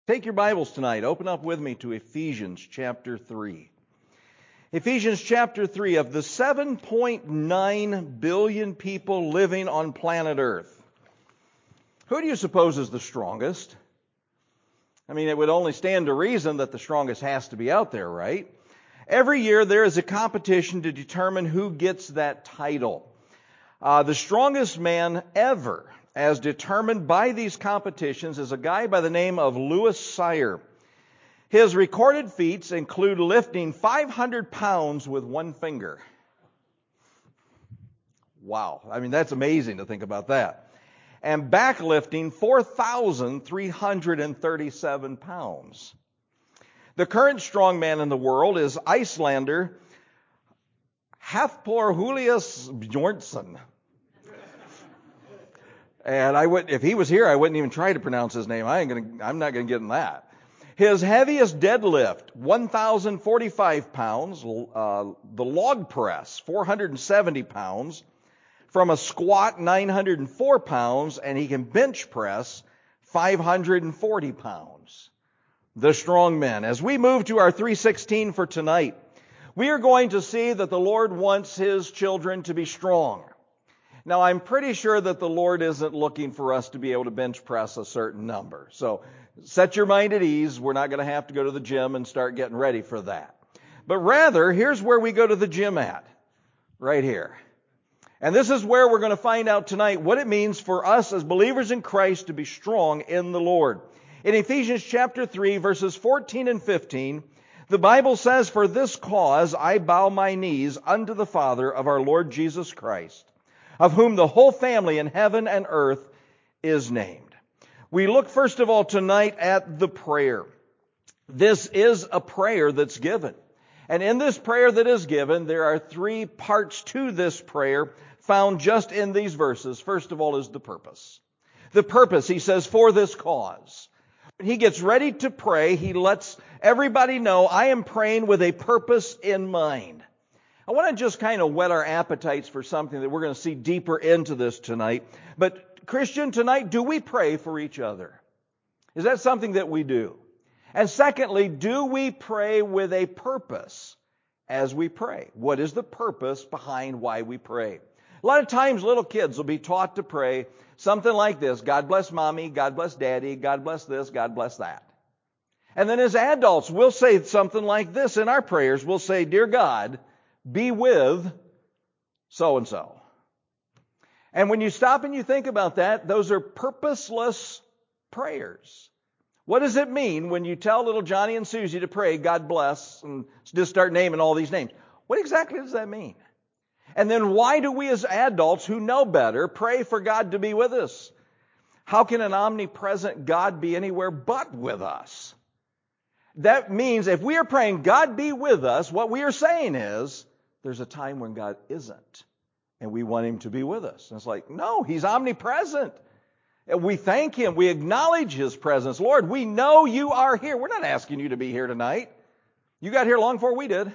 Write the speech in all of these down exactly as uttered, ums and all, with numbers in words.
Take your Bibles tonight. Open up with me to Ephesians chapter three. Ephesians chapter three. Of the seven point nine billion people living on planet Earth, who do you suppose is the strongest? I mean, it would only stand to reason that the strongest has to be out there, right? Every year there is a competition to determine who gets that title. Uh, the strongest man ever, as determined by these competitions, is a guy by the name of Louis Cyr. His recorded feats include lifting five hundred pounds with one finger. Wow. I mean, that's amazing to think about that. And backlifting four thousand three hundred thirty-seven pounds. The current strongman in the world is Icelander Hafthor Julius Bjornsson. And I would, if he was here, I wouldn't even try to pronounce his name. I ain't gonna, I'm not going to get in that. His heaviest deadlift, one thousand forty-five pounds. Uh, the log press, four hundred seventy pounds. From a squat, nine hundred four pounds. And he can bench press five hundred forty pounds. The strong men. As we move to our three sixteen for tonight, we are going to see that the Lord wants His children to be strong. Now, I'm pretty sure that the Lord isn't looking for us to be able to bench press a certain number. So set your mind at ease. We're not going to have to go to the gym and start getting ready for that. But rather, here's where we go to the gym at. Right here. And this is where we're going to find out tonight what it means for us as believers in Christ to be strong in the Lord. In Ephesians chapter three, verses fourteen and fifteen, the Bible says, "For this cause I bow my knees unto the Father of our Lord Jesus Christ, of whom the whole family in heaven and earth is named." We look first of all tonight at the prayer. This is a prayer that's given. And in this prayer that is given, there are three parts to this prayer found just in these verses. First of all is the purpose. The purpose, he says, for this cause. When he gets ready to pray, he lets everybody know, I am praying with a purpose in mind. I want to just kind of whet our appetites for something that we're going to see deeper into this tonight. But Christian, tonight, do we pray for each other? Is that something that we do? And secondly, do we pray with a purpose as we pray? What is the purpose behind why we pray? A lot of times little kids will be taught to pray something like this: God bless mommy, God bless daddy, God bless this, God bless that. And then as adults, we'll say something like this in our prayers. We'll say, Dear God, be with so-and-so. And when you stop and you think about that, those are purposeless prayers. What does it mean when you tell little Johnny and Susie to pray, God bless, and just start naming all these names? What exactly does that mean? And then why do we as adults who know better pray for God to be with us? How can an omnipresent God be anywhere but with us? That means if we are praying, God be with us, what we are saying is, there's a time when God isn't, and we want Him to be with us. And it's like, no, He's omnipresent. And we thank Him. We acknowledge His presence. Lord, we know You are here. We're not asking You to be here tonight. You got here long before we did.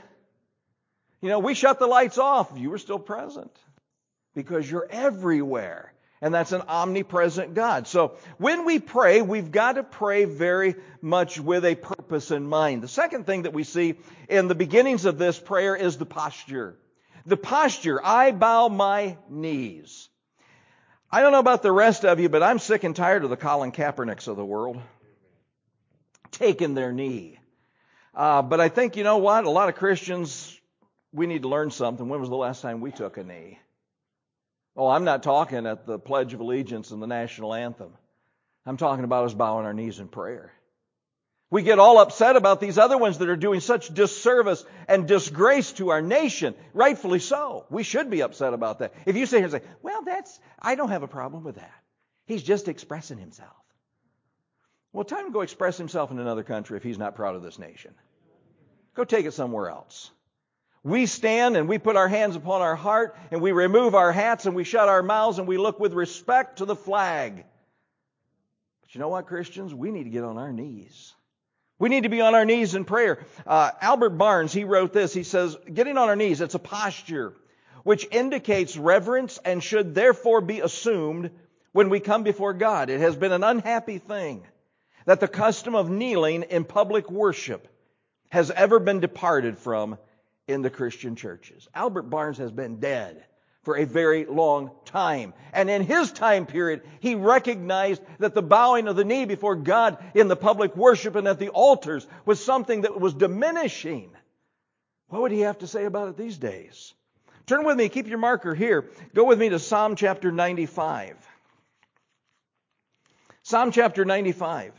You know, we shut the lights off. You were still present because You're everywhere. And that's an omnipresent God. So when we pray, we've got to pray very much with a purpose in mind. The second thing that we see in the beginnings of this prayer is the posture. The posture, I bow my knees. I don't know about the rest of you, but I'm sick and tired of the Colin Kaepernicks of the world taking their knee. Uh, but I think, you know what? A lot of Christians, we need to learn something. When was the last time we took a knee? Oh, I'm not talking at the Pledge of Allegiance and the national anthem. I'm talking about us bowing our knees in prayer. We get all upset about these other ones that are doing such disservice and disgrace to our nation. Rightfully so. We should be upset about that. If you sit here and say, well, that's, I don't have a problem with that. He's just expressing himself. Well, tell him to go express himself in another country if he's not proud of this nation. Go take it somewhere else. We stand and we put our hands upon our heart and we remove our hats and we shut our mouths and we look with respect to the flag. But you know what, Christians? We need to get on our knees. We need to be on our knees in prayer. Uh, Albert Barnes, he wrote this. He says, getting on our knees, it's a posture which indicates reverence and should therefore be assumed when we come before God. It has been an unhappy thing that the custom of kneeling in public worship has ever been departed from in the Christian churches. Albert Barnes has been dead for a very long time. And in his time period, he recognized that the bowing of the knee before God in the public worship and at the altars was something that was diminishing. What would he have to say about it these days? Turn with me, keep your marker here. Go with me to Psalm chapter ninety-five. Psalm chapter ninety-five.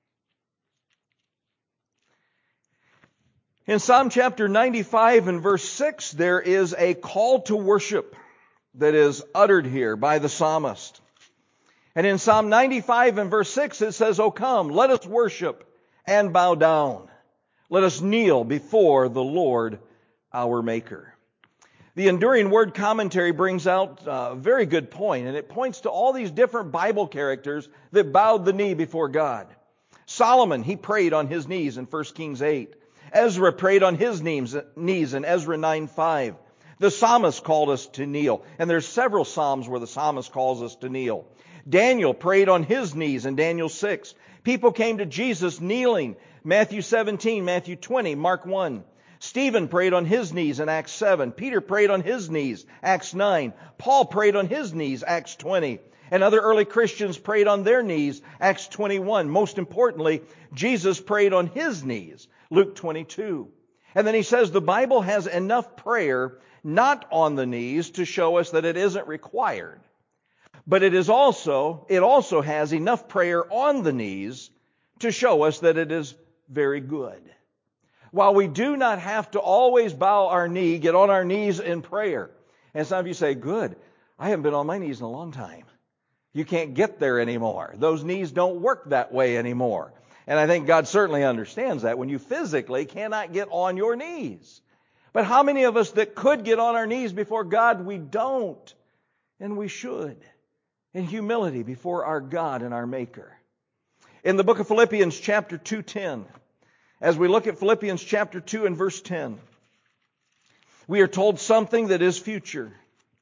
In Psalm chapter ninety-five and verse six, there is a call to worship that is uttered here by the psalmist. And in Psalm ninety-five and verse six, it says, "O come, let us worship and bow down. Let us kneel before the Lord our Maker." The Enduring Word Commentary brings out a very good point, and it points to all these different Bible characters that bowed the knee before God. Solomon, he prayed on his knees in First Kings eight. Ezra prayed on his knees in Ezra nine five. The psalmist called us to kneel, and there's several psalms where the psalmist calls us to kneel. Daniel prayed on his knees in Daniel six. People came to Jesus kneeling. Matthew seventeen, Matthew twenty, Mark one. Stephen prayed on his knees in Acts seven. Peter prayed on his knees, Acts nine. Paul prayed on his knees, Acts twenty. And other early Christians prayed on their knees, Acts twenty-one. Most importantly, Jesus prayed on his knees, Luke twenty-two. And then he says the Bible has enough prayer not on the knees to show us that it isn't required. But it is also, it also has enough prayer on the knees to show us that it is very good. While we do not have to always bow our knee, get on our knees in prayer. And some of you say, good, I haven't been on my knees in a long time. You can't get there anymore. Those knees don't work that way anymore. And I think God certainly understands that when you physically cannot get on your knees. But how many of us that could get on our knees before God, we don't. And we should. In humility before our God and our Maker. In the book of Philippians chapter two ten, as we look at Philippians chapter two and verse ten, we are told something that is future.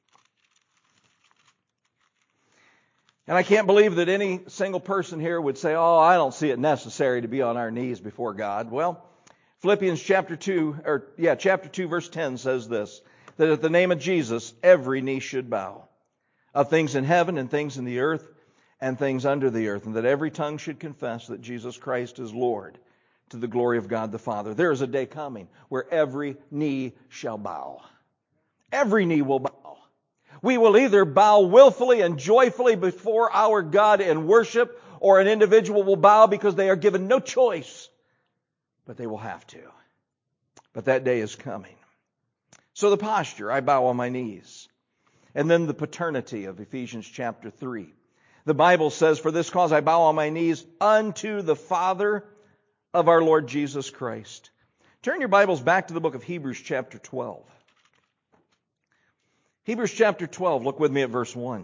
And I can't believe that any single person here would say, oh, I don't see it necessary to be on our knees before God. Well, Philippians chapter two, or yeah, chapter two verse ten says this, that at the name of Jesus, every knee should bow, of things in heaven and things in the earth and things under the earth, and that every tongue should confess that Jesus Christ is Lord, to the glory of God the Father. There is a day coming where every knee shall bow. Every knee will bow. We will either bow willfully and joyfully before our God in worship, or an individual will bow because they are given no choice, but they will have to. But that day is coming. So the posture, I bow on my knees. And then the paternity of Ephesians chapter three. The Bible says, for this cause I bow on my knees unto the Father of our Lord Jesus Christ. Turn your Bibles back to the book of Hebrews chapter twelve. Hebrews chapter twelve, look with me at verse one.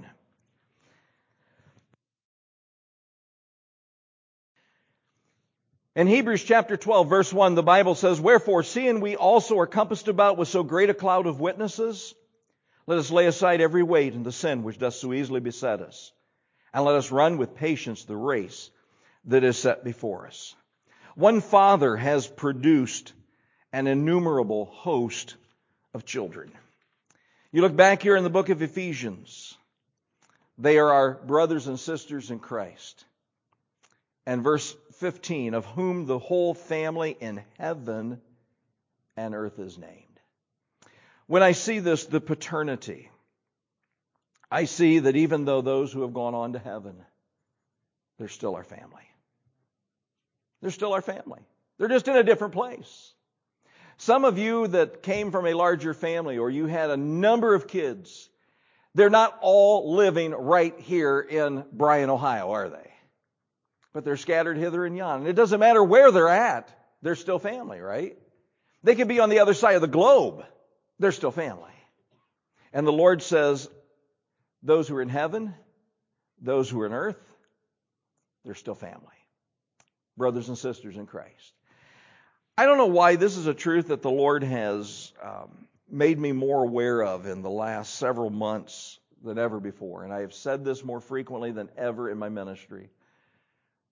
In Hebrews chapter twelve, verse one, the Bible says, wherefore, seeing we also are compassed about with so great a cloud of witnesses, let us lay aside every weight and the sin which doth so easily beset us, and let us run with patience the race that is set before us. One father has produced an innumerable host of children. You look back here in the book of Ephesians. They are our brothers and sisters in Christ. And verse fifteen, of whom the whole family in heaven and earth is named. When I see this, the paternity, I see that even though those who have gone on to heaven, they're still our family. They're still our family. They're just in a different place. Some of you that came from a larger family, or you had a number of kids, they're not all living right here in Bryan, Ohio, are they? But they're scattered hither and yon. And it doesn't matter where they're at, they're still family, right? They could be on the other side of the globe. They're still family. And the Lord says, those who are in heaven, those who are in earth, they're still family. Brothers and sisters in Christ. I don't know why this is a truth that the Lord has um, made me more aware of in the last several months than ever before. And I have said this more frequently than ever in my ministry.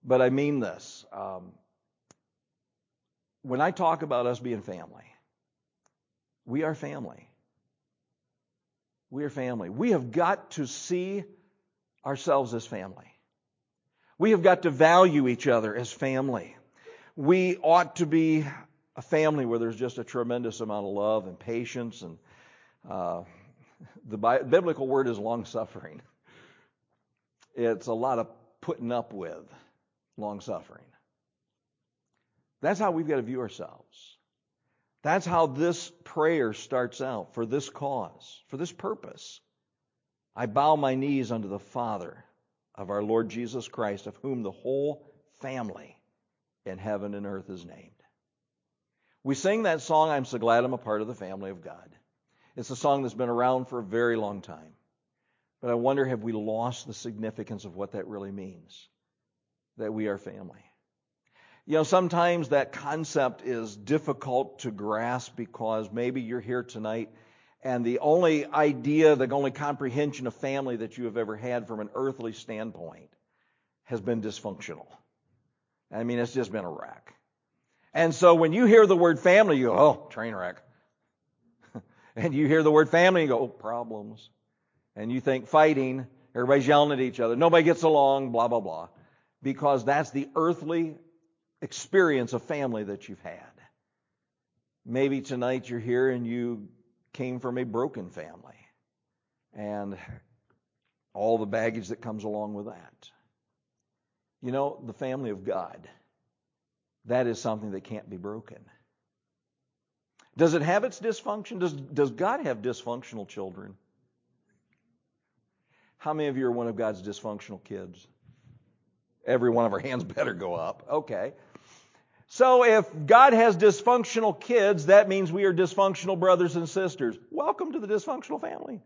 But I mean this. Um, when I talk about us being family, we are family. We are family. We have got to see ourselves as family. We have got to value each other as family. We ought to be a family where there's just a tremendous amount of love and patience, and uh, the biblical word is long-suffering. It's a lot of putting up with long-suffering. That's how we've got to view ourselves. That's how this prayer starts out, for this cause, for this purpose. I bow my knees unto the Father of our Lord Jesus Christ, of whom the whole family in heaven and earth is named. We sing that song, I'm so glad I'm a part of the family of God. It's a song that's been around for a very long time. But I wonder, have we lost the significance of what that really means? That we are family. You know, sometimes that concept is difficult to grasp because maybe you're here tonight and the only idea, the only comprehension of family that you have ever had from an earthly standpoint has been dysfunctional. I mean, it's just been a wreck. And so when you hear the word family, you go, oh, train wreck. And you hear the word family, you go, oh, problems. And you think fighting, everybody's yelling at each other, nobody gets along, blah, blah, blah. Because that's the earthly experience of family that you've had. Maybe tonight you're here and you came from a broken family and all the baggage that comes along with that. You know, the family of God, that is something that can't be broken. Does it have its dysfunction? Does, does God have dysfunctional children? How many of you are one of God's dysfunctional kids? Every one of our hands better go up. Okay. So if God has dysfunctional kids, that means we are dysfunctional brothers and sisters. Welcome to the dysfunctional family.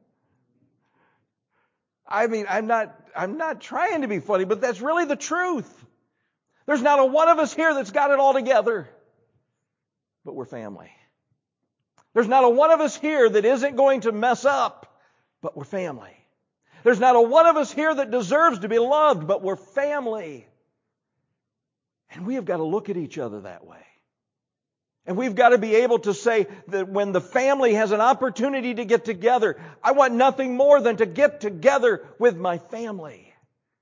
I mean, I'm not, I'm not trying to be funny, but that's really the truth. There's not a one of us here that's got it all together, but we're family. There's not a one of us here that isn't going to mess up, but we're family. There's not a one of us here that deserves to be loved, but we're family. And we have got to look at each other that way. And we've got to be able to say that when the family has an opportunity to get together, I want nothing more than to get together with my family.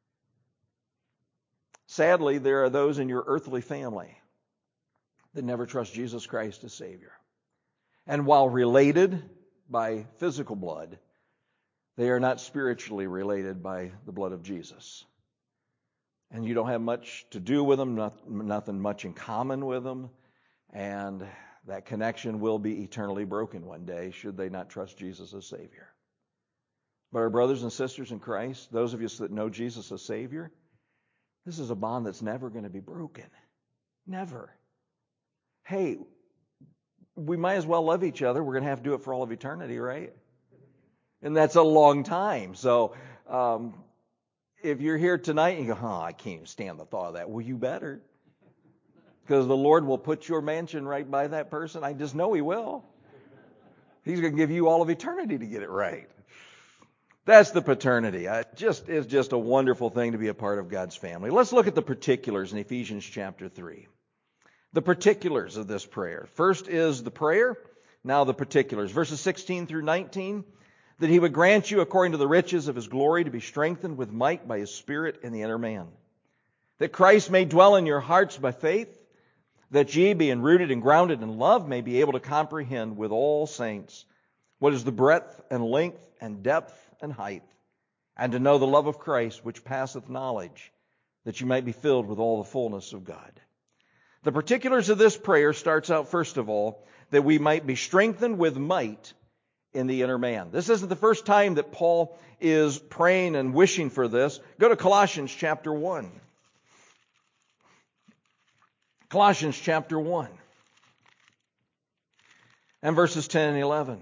Sadly, there are those in your earthly family that never trust Jesus Christ as Savior. And while related by physical blood, they are not spiritually related by the blood of Jesus. And you don't have much to do with them, not, nothing much in common with them, and that connection will be eternally broken one day should they not trust Jesus as Savior. But our brothers and sisters in Christ, those of you that know Jesus as Savior, this is a bond that's never going to be broken. Never. Hey, we might as well love each other. We're going to have to do it for all of eternity, right? And that's a long time. So, um, if you're here tonight and you go, oh, I can't even stand the thought of that. Well, you better. Because the Lord will put your mansion right by that person. I just know He will. He's going to give you all of eternity to get it right. That's the paternity. I just, it's just a wonderful thing to be a part of God's family. Let's look at the particulars in Ephesians chapter three. The particulars of this prayer. First is the prayer, now the particulars. Verses sixteen through nineteen. That He would grant you according to the riches of His glory to be strengthened with might by His Spirit in the inner man. That Christ may dwell in your hearts by faith, that ye, being rooted and grounded in love, may be able to comprehend with all saints what is the breadth and length and depth and height, and to know the love of Christ which passeth knowledge, that you might be filled with all the fullness of God. The particulars of this prayer starts out first of all, that we might be strengthened with might in the inner man. This isn't the first time that Paul is praying and wishing for this. Go to Colossians chapter one. Colossians chapter one. And verses ten and eleven.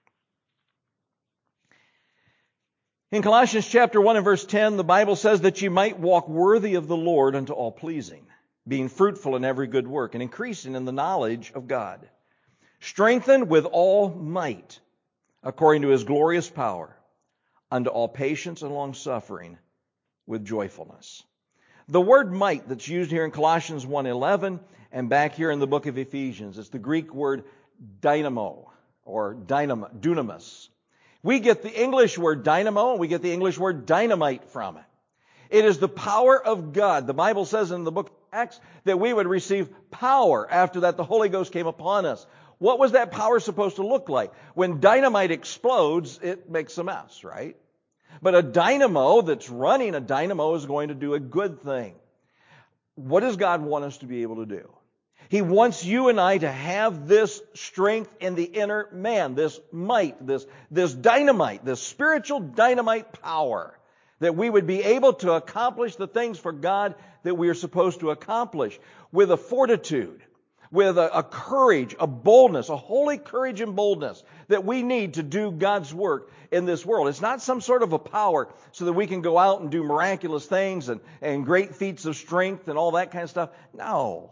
In Colossians chapter one and verse ten, the Bible says that you might walk worthy of the Lord unto all pleasing, being fruitful in every good work, and increasing in the knowledge of God, strengthened with all might, according to His glorious power, unto all patience and long-suffering with joyfulness. The word might that's used here in Colossians one eleven and back here in the book of Ephesians, it's the Greek word dynamo or dynamo, dunamis. We get the English word dynamo and we get the English word dynamite from it. It is the power of God. The Bible says in the book of Acts that we would receive power after that the Holy Ghost came upon us. What was that power supposed to look like? When dynamite explodes, it makes a mess, right? But a dynamo that's running a dynamo is going to do a good thing. What does God want us to be able to do? He wants you and I to have this strength in the inner man, this might, this, this dynamite, this spiritual dynamite power, that we would be able to accomplish the things for God that we are supposed to accomplish with a fortitude, with a, a courage, a boldness, a holy courage and boldness that we need to do God's work in this world. It's not some sort of a power so that we can go out and do miraculous things and, and great feats of strength and all that kind of stuff. No.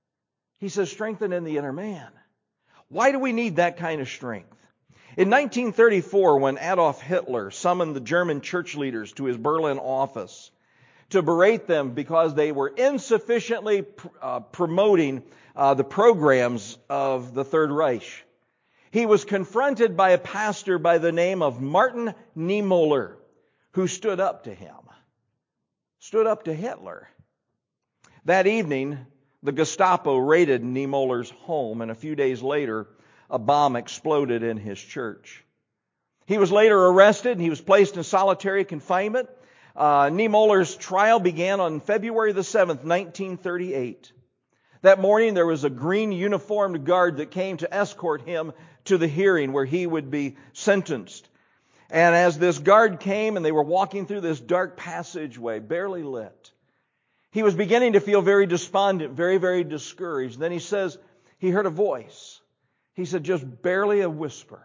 He says strengthen in the inner man. Why do we need that kind of strength? In nineteen thirty-four, when Adolf Hitler summoned the German church leaders to his Berlin office to berate them because they were insufficiently uh, promoting uh, the programs of the Third Reich, he was confronted by a pastor by the name of Martin Niemöller, who stood up to him, stood up to Hitler. That evening, the Gestapo raided Niemöller's home, and a few days later, a bomb exploded in his church. He was later arrested, and he was placed in solitary confinement. Uh, Niemöller's trial began on February the seventh, nineteen thirty-eight. That morning, there was a green uniformed guard that came to escort him to the hearing where he would be sentenced. And as this guard came and they were walking through this dark passageway, barely lit, he was beginning to feel very despondent, very, very discouraged. Then he says he heard a voice. He said, just barely a whisper.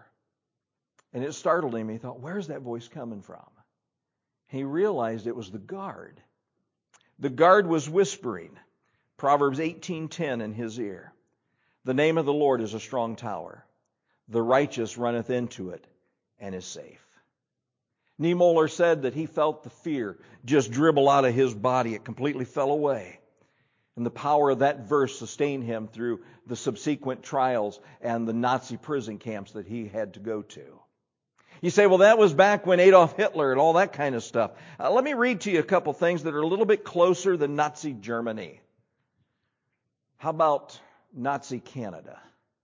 And it startled him. He thought, where's that voice coming from? He realized it was the guard. The guard was whispering Proverbs eighteen ten in his ear. The name of the Lord is a strong tower. The righteous runneth into it and is safe. Niemöller said that he felt the fear just dribble out of his body. It completely fell away. And the power of that verse sustained him through the subsequent trials and the Nazi prison camps that he had to go to. You say, well, that was back when Adolf Hitler and all that kind of stuff. Uh, let me read to you a couple things that are a little bit closer than Nazi Germany. How about Nazi Canada?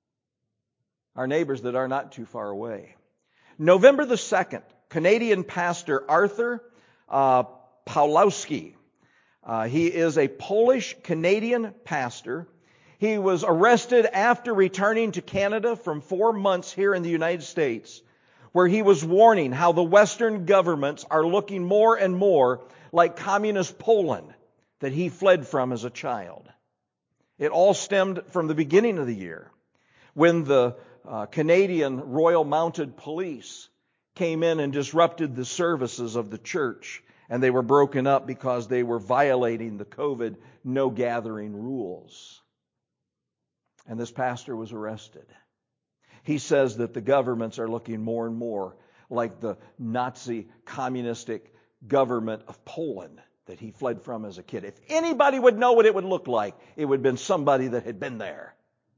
Our neighbors that are not too far away. November the second, Canadian pastor Arthur uh, Pawlowski. Uh, he is a Polish-Canadian pastor. He was arrested after returning to Canada from four months here in the United States, where he was warning how the Western governments are looking more and more like communist Poland that he fled from as a child. It all stemmed from the beginning of the year when the uh, Canadian Royal Mounted Police came in and disrupted the services of the church, and they were broken up because they were violating the COVID no gathering rules. And this pastor was arrested. He says that the governments are looking more and more like the Nazi communistic government of Poland that he fled from as a kid. If anybody would know what it would look like, it would have been somebody that had been there.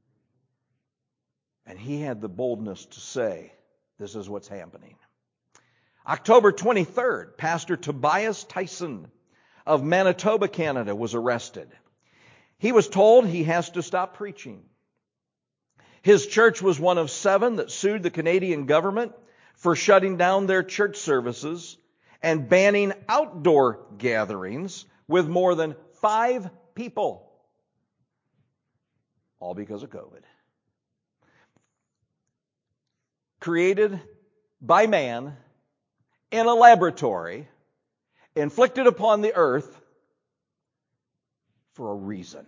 And he had the boldness to say, this is what's happening. October twenty-third, Pastor Tobias Tyson of Manitoba, Canada, was arrested. He was told he has to stop preaching. His church was one of seven that sued the Canadian government for shutting down their church services and banning outdoor gatherings with more than five people. All because of COVID. Created by man in a laboratory, inflicted upon the earth for a reason.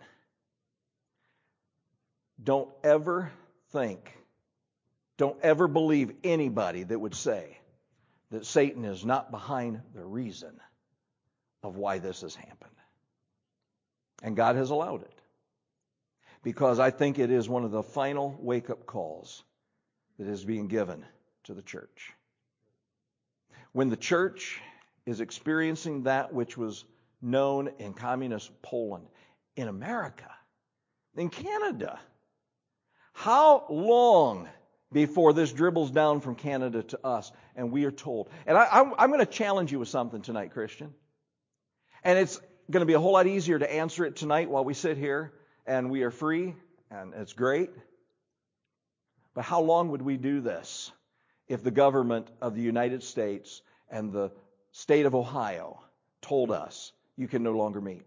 Don't ever think, don't ever believe anybody that would say that Satan is not behind the reason of why this has happened. And God has allowed it. Because I think it is one of the final wake-up calls that is being given to the church. When the church is experiencing that which was known in communist Poland, in America, in Canada. How long before this dribbles down from Canada to us and we are told? And I, I'm, I'm going to challenge you with something tonight, Christian. And it's going to be a whole lot easier to answer it tonight while we sit here and we are free, and it's great. But how long would we do this if the government of the United States and the state of Ohio told us you can no longer meet?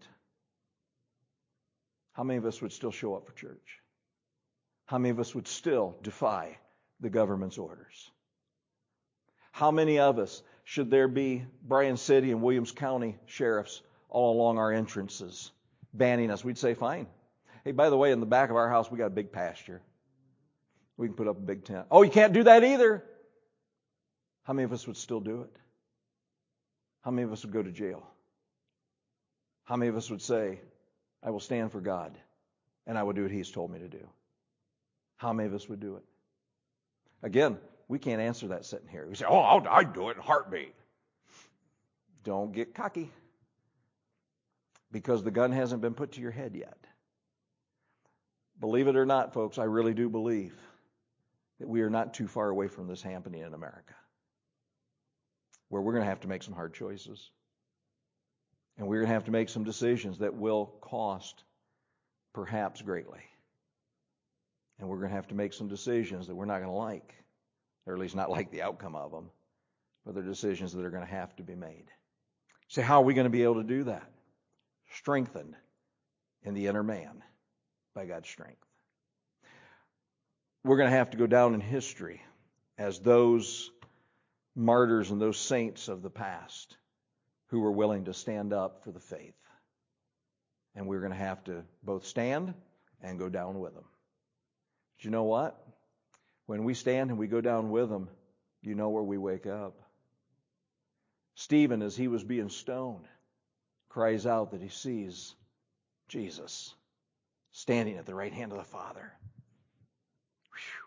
How many of us would still show up for church? How many of us would still defy the government's orders? How many of us, should there be Bryan City and Williams County sheriffs all along our entrances banning us, we'd say, fine. Hey, by the way, in the back of our house, we got a big pasture. We can put up a big tent. Oh, you can't do that either. How many of us would still do it? How many of us would go to jail? How many of us would say, I will stand for God and I will do what He's told me to do? How many of us would do it? Again, we can't answer that sitting here. We say, oh, I'll, I'd do it in a heartbeat. Don't get cocky, because the gun hasn't been put to your head yet. Believe it or not, folks, I really do believe that we are not too far away from this happening in America, where we're going to have to make some hard choices. And we're going to have to make some decisions that will cost perhaps greatly. And we're going to have to make some decisions that we're not going to like, or at least not like the outcome of them, but they're decisions that are going to have to be made. So how are we going to be able to do that? Strengthened in the inner man by God's strength. We're going to have to go down in history as those martyrs and those saints of the past who were willing to stand up for the faith. And we're going to have to both stand and go down with them. But you know what? When we stand and we go down with them, you know where we wake up. Stephen, as he was being stoned, cries out that he sees Jesus standing at the right hand of the Father. Whew.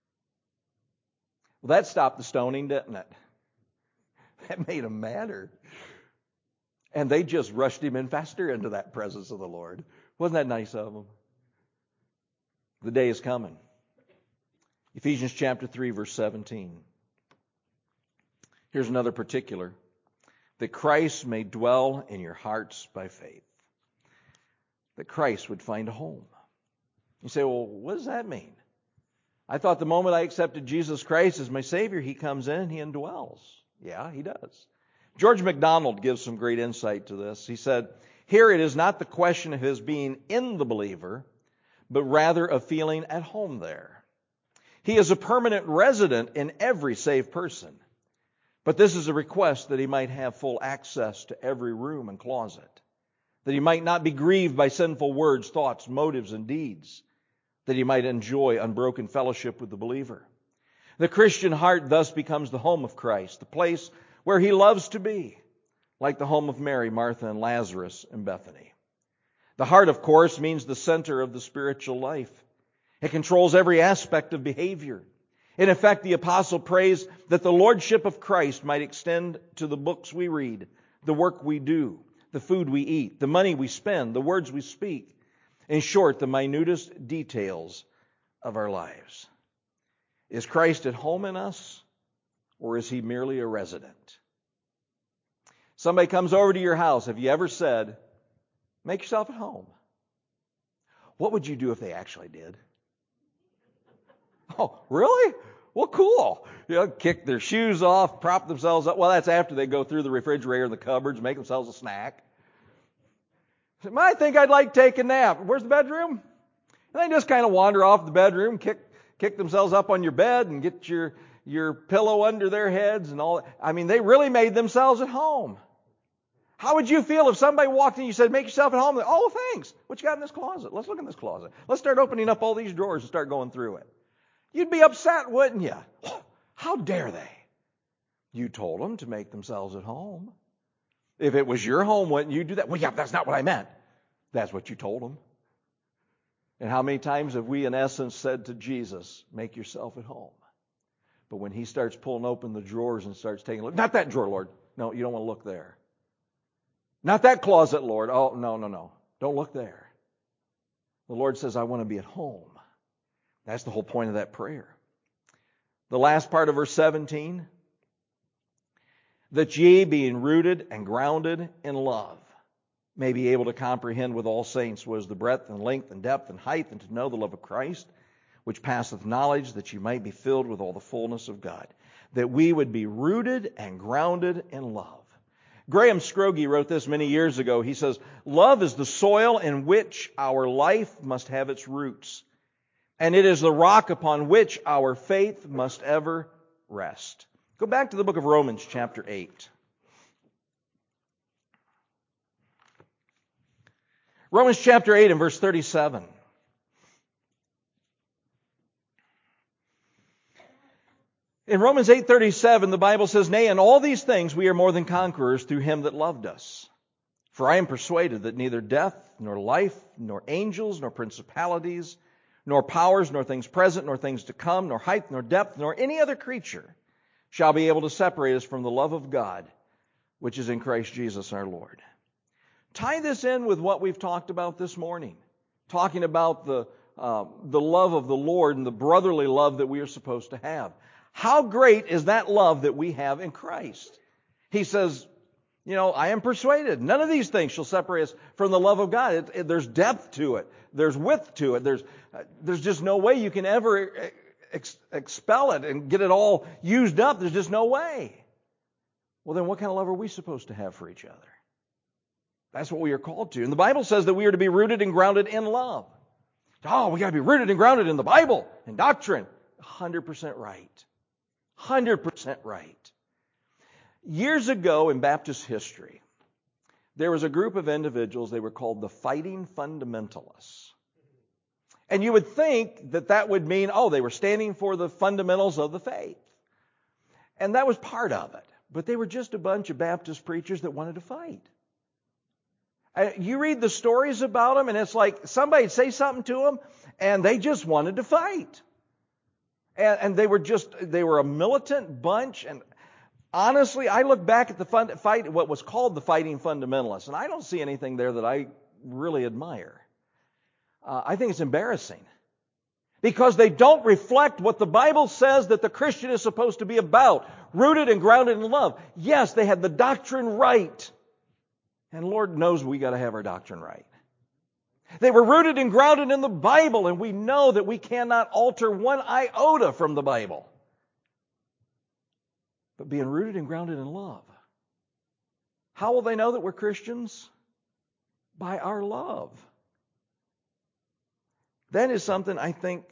Well, that stopped the stoning, didn't it? That made him madder. And they just rushed him in faster into that presence of the Lord. Wasn't that nice of them? The day is coming. Ephesians chapter three, verse seventeen. Here's another particular. That Christ may dwell in your hearts by faith. That Christ would find a home. You say, well, what does that mean? I thought the moment I accepted Jesus Christ as my Savior, He comes in and He indwells. Yeah, He does. George MacDonald gives some great insight to this. He said, here it is not the question of His being in the believer, but rather of feeling at home there. He is a permanent resident in every saved person. But this is a request that He might have full access to every room and closet, that He might not be grieved by sinful words, thoughts, motives, and deeds, that He might enjoy unbroken fellowship with the believer. The Christian heart thus becomes the home of Christ, the place where He loves to be, like the home of Mary, Martha, and Lazarus in Bethany. The heart, of course, means the center of the spiritual life. It controls every aspect of behavior. In effect, the apostle prays that the lordship of Christ might extend to the books we read, the work we do, the food we eat, the money we spend, the words we speak. In short, the minutest details of our lives. Is Christ at home in us, or is He merely a resident? Somebody comes over to your house. Have you ever said, make yourself at home? What would you do if they actually did? Oh, really? Well, cool. You know, kick their shoes off, prop themselves up. Well, that's after they go through the refrigerator and the cupboards, make themselves a snack. I think I'd like to take a nap. Where's the bedroom? And they just kind of wander off the bedroom, kick kick themselves up on your bed and get your, your pillow under their heads and all that. I mean, they really made themselves at home. How would you feel if somebody walked in and you said, make yourself at home? Oh, thanks. What you got in this closet? Let's look in this closet. Let's start opening up all these drawers and start going through it. You'd be upset, wouldn't you? How dare they? You told them to make themselves at home. If it was your home, wouldn't you do that? Well, yeah, that's not what I meant. That's what you told them. And how many times have we, in essence, said to Jesus, make yourself at home? But when He starts pulling open the drawers and starts taking a look, not that drawer, Lord. No, you don't want to look there. Not that closet, Lord. Oh, no, no, no. Don't look there. The Lord says, I want to be at home. That's the whole point of that prayer. The last part of verse seventeen, that ye, being rooted and grounded in love, may be able to comprehend with all saints what is the breadth and length and depth and height, and to know the love of Christ, which passeth knowledge, that ye might be filled with all the fullness of God. That we would be rooted and grounded in love. Graham Scroggie wrote this many years ago. He says, love is the soil in which our life must have its roots, and it is the rock upon which our faith must ever rest. Go back to the book of Romans chapter eight. Romans chapter eight and verse thirty-seven. In Romans eight thirty-seven, the Bible says, Nay, in all these things we are more than conquerors through him that loved us. For I am persuaded that neither death, nor life, nor angels, nor principalities, nor powers, nor things present, nor things to come, nor height, nor depth, nor any other creature shall be able to separate us from the love of God, which is in Christ Jesus our Lord. Tie this in with what we've talked about this morning, talking about the, uh, the love of the Lord and the brotherly love that we are supposed to have. How great is that love that we have in Christ? He says, you know, I am persuaded. None of these things shall separate us from the love of God. It, it, there's depth to it. There's width to it. There's, uh, there's just no way you can ever ex- expel it and get it all used up. There's just no way. Well, then what kind of love are we supposed to have for each other? That's what we are called to. And the Bible says that we are to be rooted and grounded in love. Oh, we got to be rooted and grounded in the Bible and doctrine. one hundred percent right. one hundred percent right. Years ago in Baptist history, there was a group of individuals, they were called the Fighting Fundamentalists. And you would think that that would mean, oh, they were standing for the fundamentals of the faith. And that was part of it. But they were just a bunch of Baptist preachers that wanted to fight. You read the stories about them, and it's like somebody'd say something to them, and they just wanted to fight. And, and they were just, they were a militant bunch. And honestly, I look back at the fun, fight, what was called the Fighting Fundamentalists, and I don't see anything there that I really admire. Uh, I think it's embarrassing. Because they don't reflect what the Bible says that the Christian is supposed to be about. Rooted and grounded in love. Yes, they had the doctrine right. And Lord knows we got to have our doctrine right. They were rooted and grounded in the Bible, and we know that we cannot alter one iota from the Bible. But being rooted and grounded in love. How will they know that we're Christians? By our love. That is something I think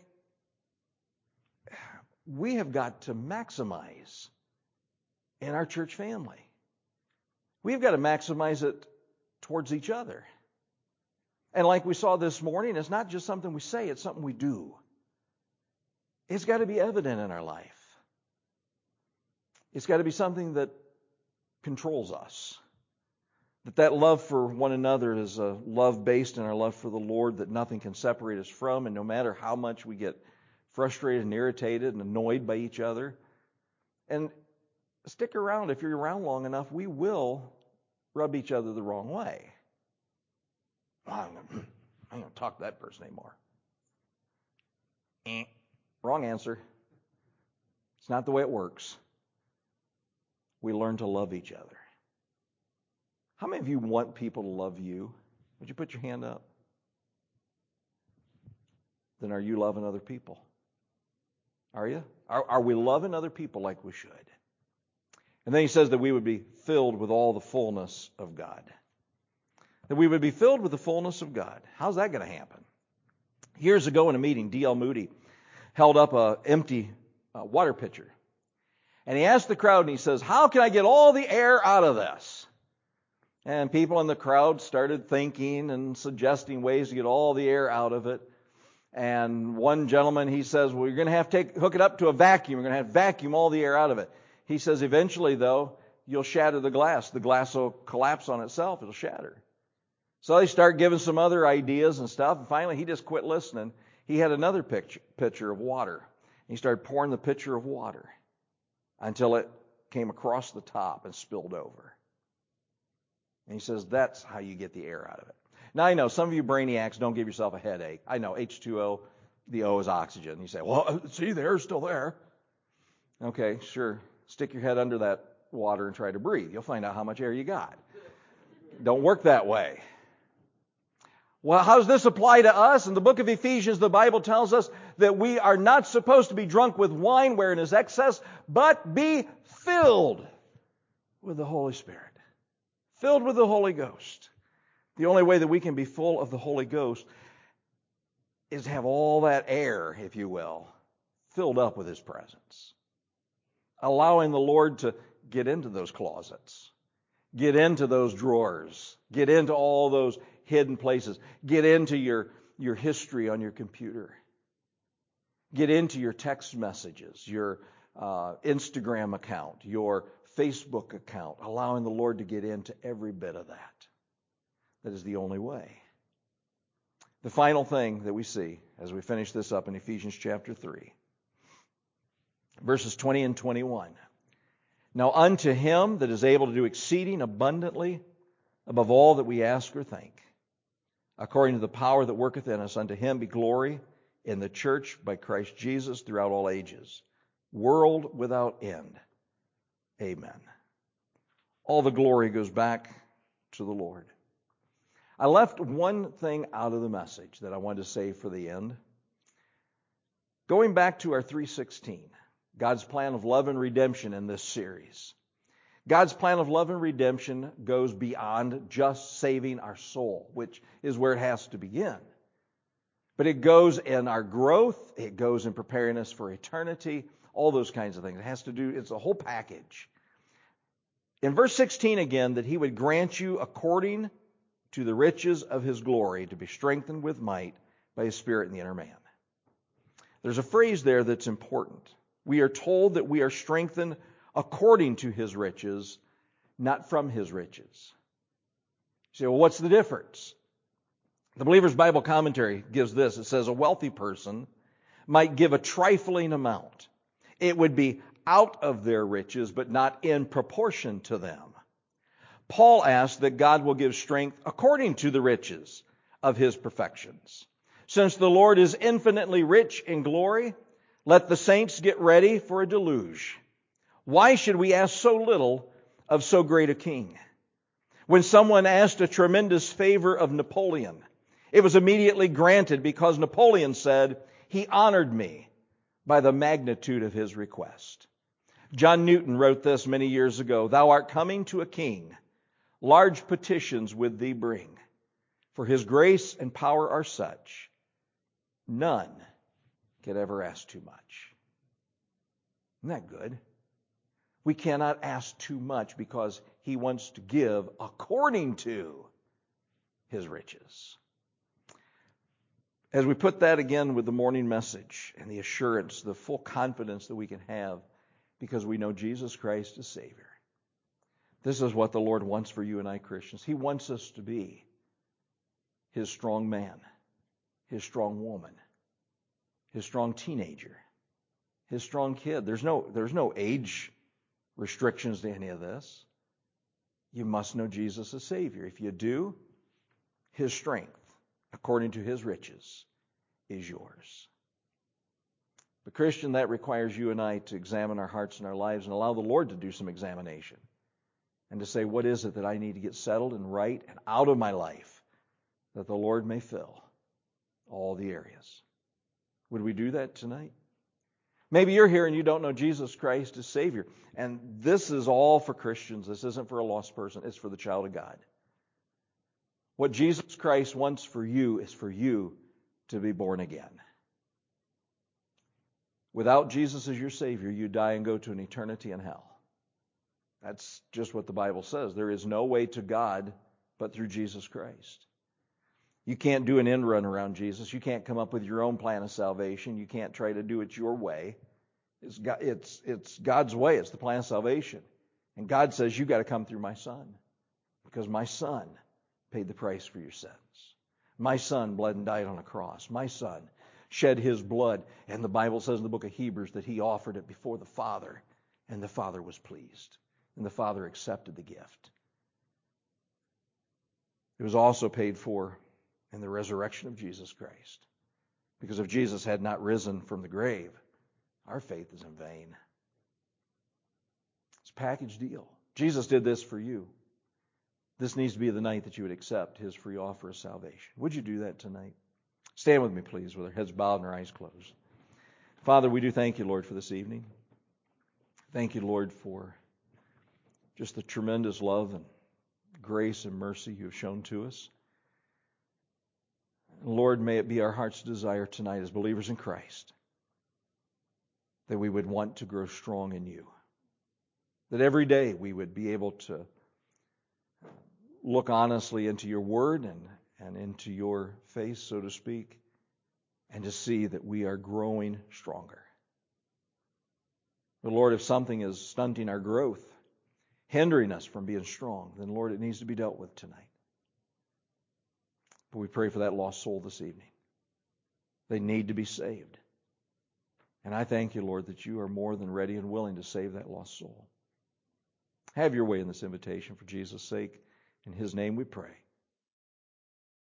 we have got to maximize in our church family. We've got to maximize it towards each other. And like we saw this morning, it's not just something we say, it's something we do. It's got to be evident in our life. It's got to be something that controls us. That that love for one another is a love based in our love for the Lord that nothing can separate us from. And no matter how much we get frustrated and irritated and annoyed by each other. And stick around, if you're around long enough, we will rub each other the wrong way. I ain't going to talk to that person anymore. Eh. Wrong answer. It's not the way it works. We learn to love each other. How many of you want people to love you? Would you put your hand up? Then are you loving other people? Are you? Are, are we loving other people like we should? And then he says that we would be filled with all the fullness of God. That we would be filled with the fullness of God. How's that going to happen? Years ago in a meeting, D L Moody held up an empty uh, water pitcher. And he asked the crowd, and he says, how can I get all the air out of this? And people in the crowd started thinking and suggesting ways to get all the air out of it. And one gentleman, he says, well, you're going to have to take, hook it up to a vacuum. You're going to have to vacuum all the air out of it. He says, eventually, though, you'll shatter the glass. The glass will collapse on itself. It'll shatter. So they start giving some other ideas and stuff. And finally, he just quit listening. He had another pitcher, pitcher of water. He started pouring the pitcher of water until it came across the top and spilled over. And he says that's how you get the air out of it. Now I know some of you brainiacs don't give yourself a headache. I know H two O, the O is oxygen. You say, well, see, the air's still there. Okay, sure. Stick your head under that water and try to breathe. You'll find out how much air you got. Don't work that way. Well, how does this apply to us? In the book of Ephesians, the Bible tells us that we are not supposed to be drunk with wine wherein is excess, but be filled with the Holy Spirit. Filled with the Holy Ghost. The only way that we can be full of the Holy Ghost is to have all that air, if you will, filled up with His presence. Allowing the Lord to get into those closets. Get into those drawers. Get into all those hidden places. Get into your, your history on your computer. Get into your text messages, your uh, Instagram account, your Facebook account, allowing the Lord to get into every bit of that. That is the only way. The final thing that we see as we finish this up in Ephesians chapter three, verses twenty and twenty-one. Now unto Him that is able to do exceeding abundantly above all that we ask or think, according to the power that worketh in us, unto Him be glory in the church by Christ Jesus throughout all ages, world without end. Amen. All the glory goes back to the Lord. I left one thing out of the message that I wanted to save for the end. Going back to our three sixteen, God's plan of love and redemption in this series. God's plan of love and redemption goes beyond just saving our soul, which is where it has to begin. But it goes in our growth, it goes in preparing us for eternity, all those kinds of things. It has to do, it's a whole package. In verse sixteen again, that He would grant you according to the riches of His glory to be strengthened with might by His Spirit in the inner man. There's a phrase there that's important. We are told that we are strengthened according to His riches, not from His riches. You say, well, what's the difference? The Believer's Bible Commentary gives this. It says, a wealthy person might give a trifling amount. It would be out of their riches, but not in proportion to them. Paul asks that God will give strength according to the riches of His perfections. Since the Lord is infinitely rich in glory, let the saints get ready for a deluge. Why should we ask so little of so great a king? When someone asked a tremendous favor of Napoleon, it was immediately granted because Napoleon said, He honored me by the magnitude of his request. John Newton wrote this many years ago, Thou art coming to a king, large petitions with thee bring, for his grace and power are such, none could ever ask too much. Isn't that good? We cannot ask too much because He wants to give according to His riches. As we put that again with the morning message and the assurance, the full confidence that we can have because we know Jesus Christ is Savior. This is what the Lord wants for you and I Christians. He wants us to be His strong man, His strong woman, His strong teenager, His strong kid. There's no, there's no age restrictions to any of this. You must know Jesus as Savior. If you do, His strength, according to His riches, is yours. But Christian, that requires you and I to examine our hearts and our lives and allow the Lord to do some examination. And to say, what is it that I need to get settled and right and out of my life that the Lord may fill all the areas. Would we do that tonight? Maybe you're here and you don't know Jesus Christ as Savior. And this is all for Christians. This isn't for a lost person. It's for the child of God. What Jesus Christ wants for you is for you to be born again. Without Jesus as your Savior, you die and go to an eternity in hell. That's just what the Bible says. There is no way to God but through Jesus Christ. You can't do an end run around Jesus. You can't come up with your own plan of salvation. You can't try to do it your way. It's, God, it's, it's God's way. It's the plan of salvation. And God says, you've got to come through my Son. Because my Son paid the price for your sins. My Son bled and died on a cross. My Son shed His blood. And the Bible says in the book of Hebrews that He offered it before the Father. And the Father was pleased. And the Father accepted the gift. It was also paid for in the resurrection of Jesus Christ. Because if Jesus had not risen from the grave, our faith is in vain. It's a package deal. Jesus did this for you. This needs to be the night that you would accept His free offer of salvation. Would you do that tonight? Stand with me, please, with our heads bowed and our eyes closed. Father, we do thank you, Lord, for this evening. Thank you, Lord, for just the tremendous love and grace and mercy you have shown to us. Lord, may it be our heart's desire tonight as believers in Christ that we would want to grow strong in you. That every day we would be able to look honestly into your word and, and into your face, so to speak, and to see that we are growing stronger. But Lord, if something is stunting our growth, hindering us from being strong, then Lord, it needs to be dealt with tonight. But we pray for that lost soul this evening. They need to be saved. And I thank you, Lord, that you are more than ready and willing to save that lost soul. Have your way in this invitation for Jesus' sake. In His name we pray.